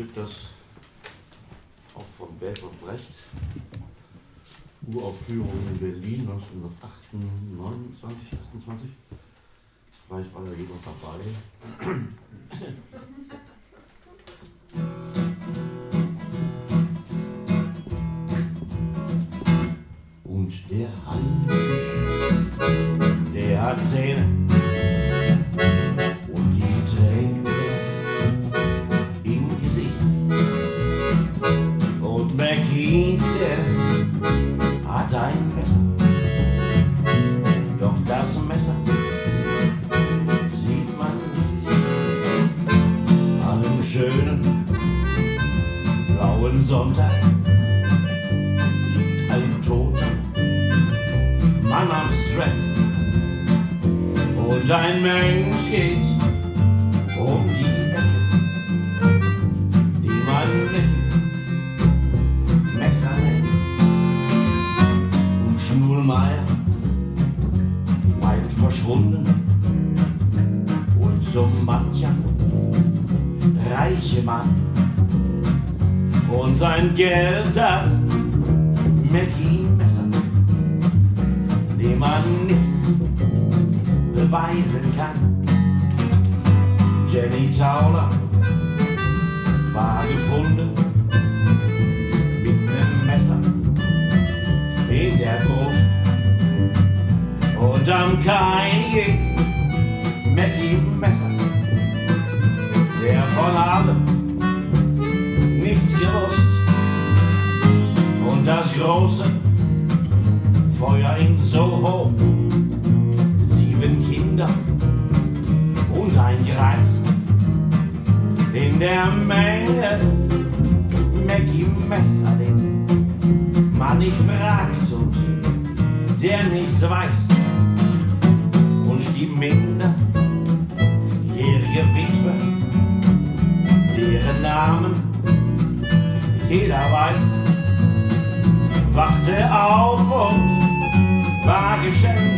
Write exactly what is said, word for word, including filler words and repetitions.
Stück, das auch von Bertolt Brecht, Uraufführung in Berlin neunzehnhundertneunundzwanzig, achtundzwanzig. Vielleicht war er hier noch dabei. Und der Haifisch, der hat Zähne und die trägt er im Gesicht. Und McKean, der hat ein Messer, doch das Messer sieht man nicht. An einem schönen blauen Sonntag liegt ein toter Mann am Strand und ein Mensch geht um die Ecke, die man nicht Messer nennt. Und Schnullmeier weit verschwunden und so mancher reiche Mann und sein Geld hat McKean Messer, dem man nichts beweisen kann. Jenny Tauler war gefunden mit einem Messer in der Brust und am Kai McKean Messer, der von allem nichts gewusst und das große Feuer in Soho, sieben Kinder und ein Greis in der Menge McKean Messer, den man nicht fragt und der nichts weiß. Und die minderjährige Witwe, deren Namen jeder weiß, wachte auf und war geschenkt